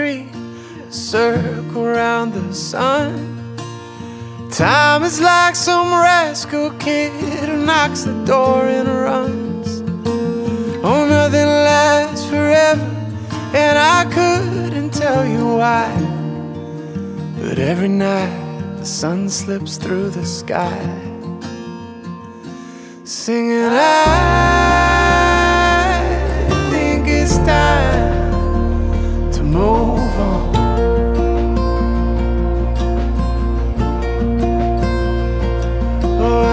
tree, a circle around the sun. Time is like some rascal kid who knocks the door and runs. Oh, nothing lasts forever, and I couldn't tell you why. But every night the sun slips through the sky, singing, I think it's time to move on. Oh,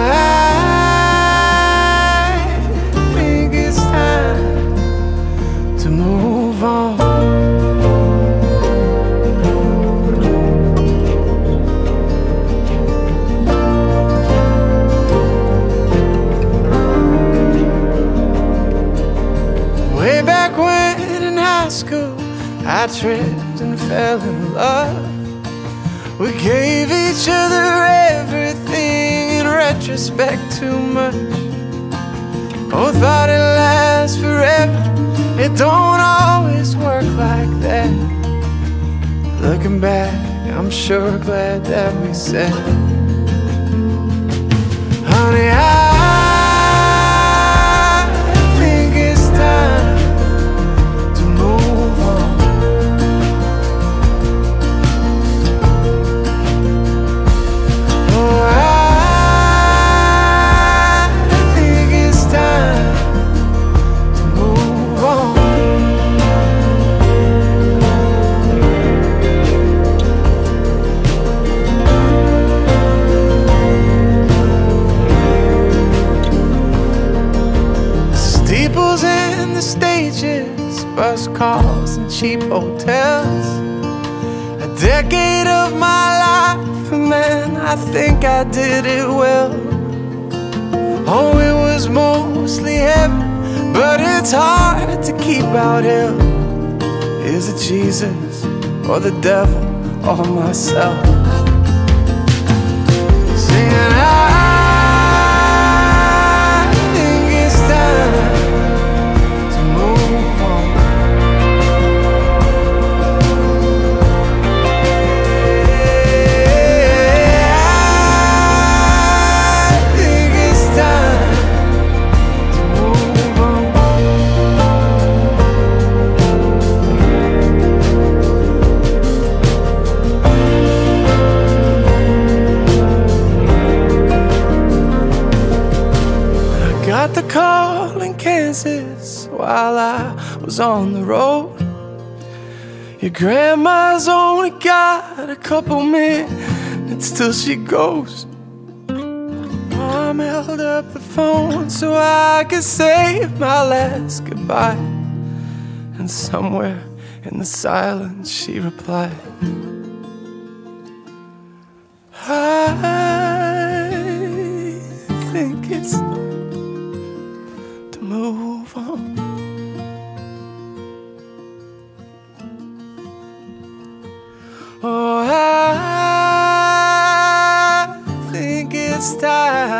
I think it's time to move on. Way back when in high school, I tripped and fell in love. We gave each other everything, in retrospect too much. Oh, thought it lasts forever, it don't always work like that. Looking back, I'm sure glad that we said, honey, I think it's time to move on. Oh, I think it's time to move on. Steeples and the stages, bus calls and cheap hotels. A decade of my life, man, I think I did it well. Oh, it was mostly heaven, but it's hard to keep out hell. Is it Jesus or the devil or myself? Singing, I think it's time to move on. I think it's time to move on. I got the call in Kansas while I was on the road. Your grandma's only got a couple minutes till she goes. Mom held up the phone so I could say my last goodbye, and somewhere in the silence she replied, I think it's to move on. Oh, I think it's time